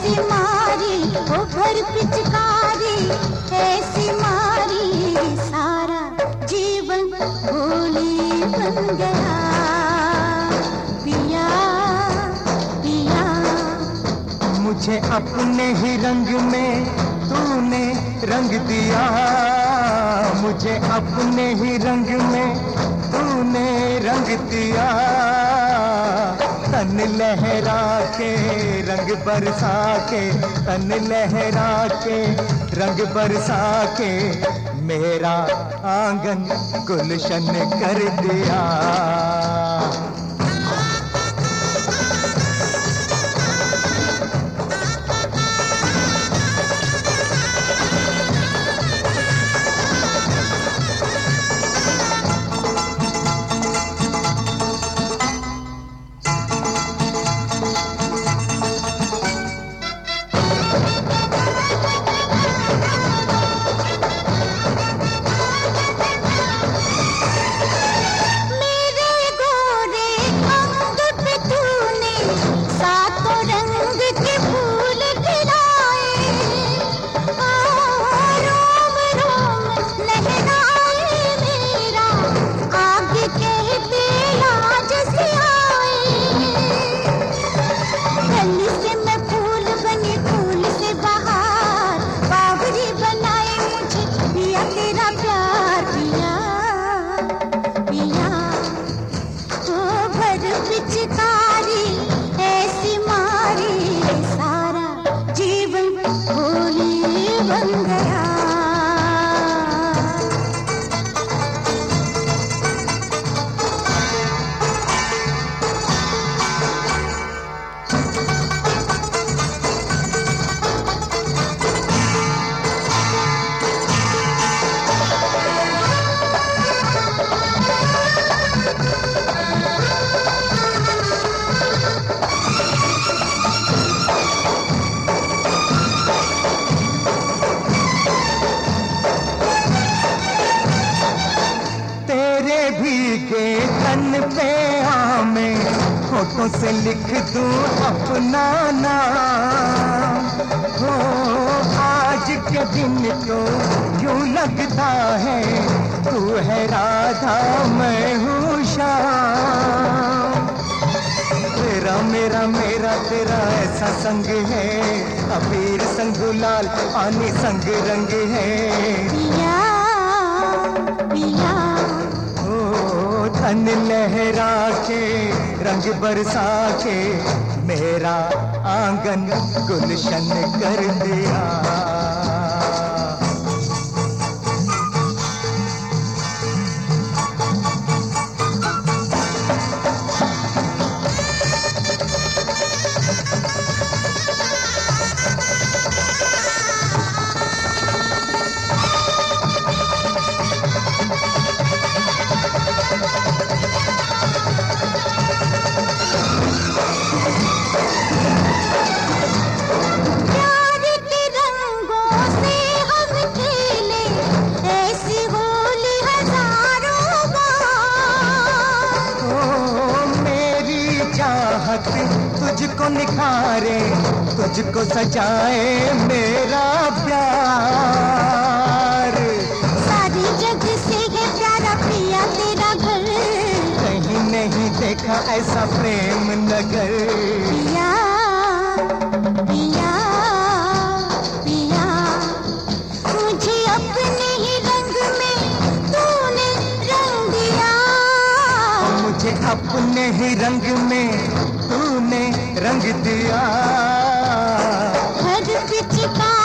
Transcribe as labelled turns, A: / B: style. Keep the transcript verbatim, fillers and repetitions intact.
A: ऐसी मारी ओ भर पिचकारी, ऐसी मारी सारा जीवन होली बन गया। पिया पिया
B: मुझे अपने ही रंग में तूने रंग दिया, मुझे अपने ही रंग में तूने रंग दिया। तन लहरा के रंग बरसा के, तन लहरा के रंग बरसा के मेरा आंगन गुलशन कर दिया।
A: पिचकारी ऐसी मारी सारा जीवन होली बन गया।
B: भीगे तन पे आमे होठों से लिख दूं अपना नाम। हो आज के दिन तो यूं लगता है तू है राधा मैं हूँ श्याम। तेरा मेरा मेरा तेरा ऐसा संग है, अबीर संग गुलाल पानी संग रंग है।
A: पिया पिया
B: तन लहरा के रंग बरसा के मेरा आंगन गुलशन कर दिया। तुझको निखारे तुझको सजाए मेरा प्यार।
A: सारी जग से है प्यारा पिया तेरा घर,
B: कहीं नहीं देखा ऐसा प्रेम नगर।
A: पिया पिया पिया मुझे अपने ही रंग में तूने रंग दिया,
B: मुझे अपने ही रंग में तूने रंग दिया।
A: हर पिचकारी